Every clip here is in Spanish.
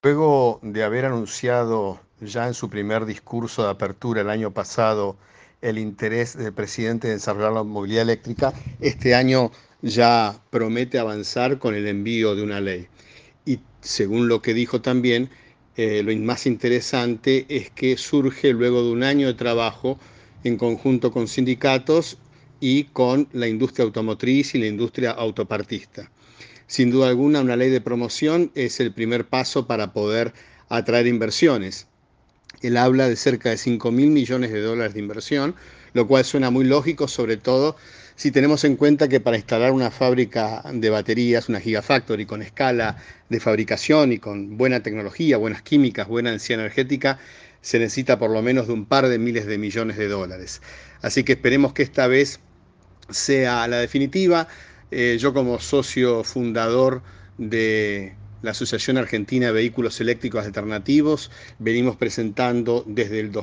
Luego de haber anunciado ya en su primer discurso de apertura el año pasado el interés del presidente de desarrollar la movilidad eléctrica, este año ya promete avanzar con el envío de una ley. Y según lo que dijo también, lo más interesante es que surge luego de un año de trabajo en conjunto con sindicatos y con la industria automotriz y la industria autopartista. Sin duda alguna, una ley de promoción es el primer paso para poder atraer inversiones. Él habla de cerca de 5.000 millones de dólares de inversión, lo cual suena muy lógico, sobre todo si tenemos en cuenta que para instalar una fábrica de baterías, una gigafactory con escala de fabricación y con buena tecnología, buenas químicas, buena densidad energética, se necesita por lo menos de un par de miles de millones de dólares. Así que esperemos que esta vez sea la definitiva. Yo como socio fundador de la Asociación Argentina de Vehículos Eléctricos Alternativos, venimos presentando desde el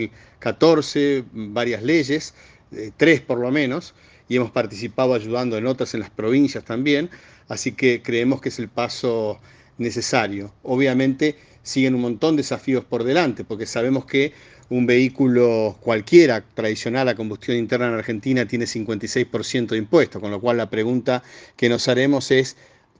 2014 varias leyes, tres por lo menos, y hemos participado ayudando en otras en las provincias también, así que creemos que es el paso necesario. Obviamente siguen un montón de desafíos por delante, porque sabemos que un vehículo cualquiera tradicional a combustión interna en Argentina tiene 56% de impuestos, con lo cual la pregunta que nos haremos es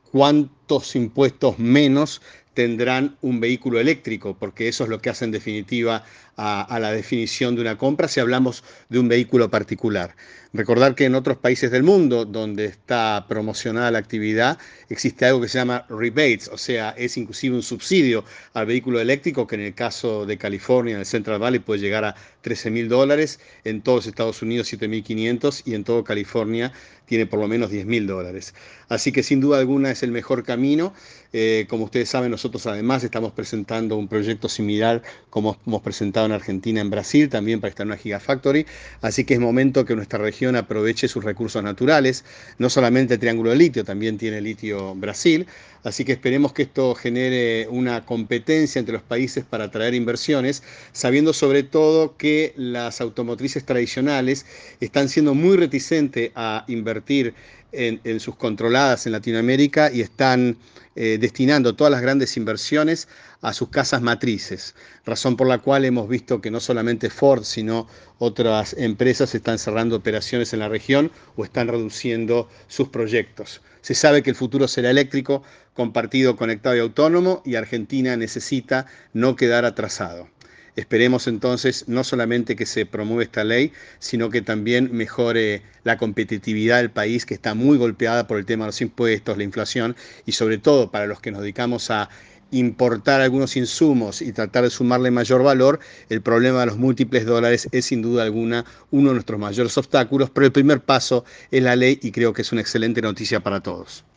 cuántos impuestos menos tendrán un vehículo eléctrico, porque eso es lo que hace en definitiva a la definición de una compra si hablamos de un vehículo particular. Recordar que en otros países del mundo donde está promocionada la actividad existe algo que se llama rebates, o sea, es inclusive un subsidio al vehículo eléctrico que en el caso de California, en el Central Valley, puede llegar a $13.000, en todos Estados Unidos 7.500 y en todo California tiene por lo menos $10.000. Así que sin duda alguna es el mejor camino. Como ustedes saben, nosotros además estamos presentando un proyecto similar como hemos presentado en Argentina, en Brasil, también para instalar una Gigafactory. Así que es momento que nuestra región aproveche sus recursos naturales, no solamente el Triángulo de Litio, también tiene litio Brasil. Así que esperemos que esto genere una competencia entre los países para atraer inversiones, sabiendo sobre todo que las automotrices tradicionales están siendo muy reticentes a invertir en sus controladas en Latinoamérica y están destinando todas las grandes inversiones a sus casas matrices, razón por la cual hemos visto que no solamente Ford, sino otras empresas están cerrando operaciones en la región o están reduciendo sus proyectos. Se sabe que el futuro será eléctrico, compartido, conectado y autónomo, y Argentina necesita no quedar atrasado. Esperemos entonces no solamente que se promueva esta ley, sino que también mejore la competitividad del país, que está muy golpeada por el tema de los impuestos, la inflación, y sobre todo para los que nos dedicamos a importar algunos insumos y tratar de sumarle mayor valor, el problema de los múltiples dólares es sin duda alguna uno de nuestros mayores obstáculos, pero el primer paso es la ley y creo que es una excelente noticia para todos.